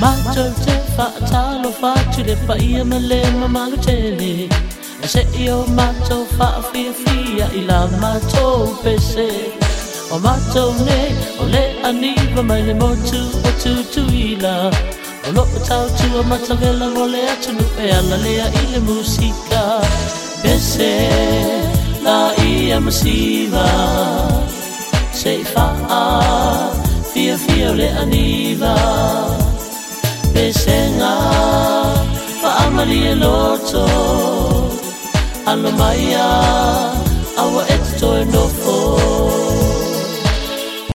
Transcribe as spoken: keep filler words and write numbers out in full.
Macho te whaatalo whatu le paia ma le mamalu tele. Se io macho wha fia fia i la macho pese. O macho ne o le aniva mai le motu o tutu ila. O lo tau tu o macho vela o le atu lupe ala lea i le musika. Pese la ia masiva. Se wha fia fia o le aniva. Pesenga Faamali e loto Alo maia Awa eto e